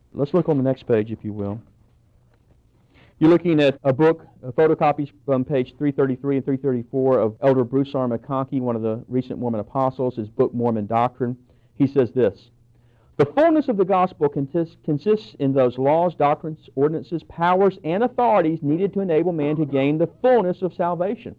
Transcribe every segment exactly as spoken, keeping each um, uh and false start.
Let's look on the next page, if you will. You're looking at a book, uh, photocopies from page three thirty-three and three thirty-four of Elder Bruce R. McConkie, one of the recent Mormon apostles, his book, Mormon Doctrine. He says this: the fullness of the gospel consists, consists in those laws, doctrines, ordinances, powers, and authorities needed to enable man to gain the fullness of salvation.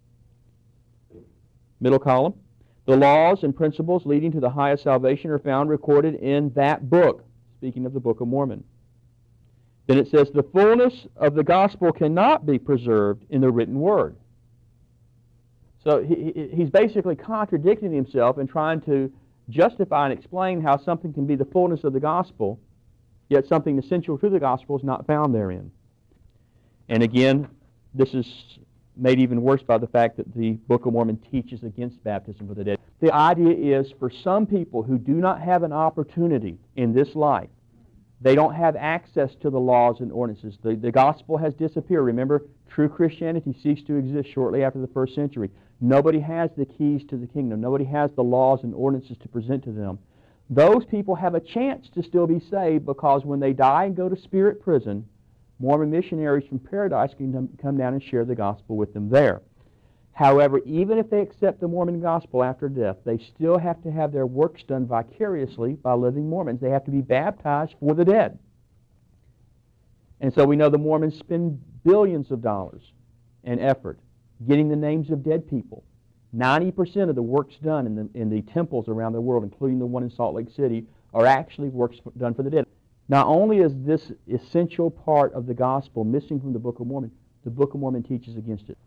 Middle column. The laws and principles leading to the highest salvation are found recorded in that book, speaking of the Book of Mormon. Then it says the fullness of the gospel cannot be preserved in the written word. So he, he's basically contradicting himself and trying to justify and explain how something can be the fullness of the gospel, yet something essential to the gospel is not found therein. And again, this is made even worse by the fact that the Book of Mormon teaches against baptism for the dead. The idea is for some people who do not have an opportunity in this life, they don't have access to the laws and ordinances. The, the gospel has disappeared. Remember, true Christianity ceased to exist shortly after the first century. Nobody has the keys to the kingdom. Nobody has the laws and ordinances to present to them. Those people have a chance to still be saved because when they die and go to spirit prison, Mormon missionaries from paradise can come down and share the gospel with them there. However, even if they accept the Mormon gospel after death, they still have to have their works done vicariously by living Mormons. They have to be baptized for the dead. And so we know the Mormons spend billions of dollars and effort getting the names of dead people. ninety percent of the works done in the, in the temples around the world, including the one in Salt Lake City, are actually works done for the dead. Not only is this essential part of the gospel missing from the Book of Mormon, the Book of Mormon teaches against it.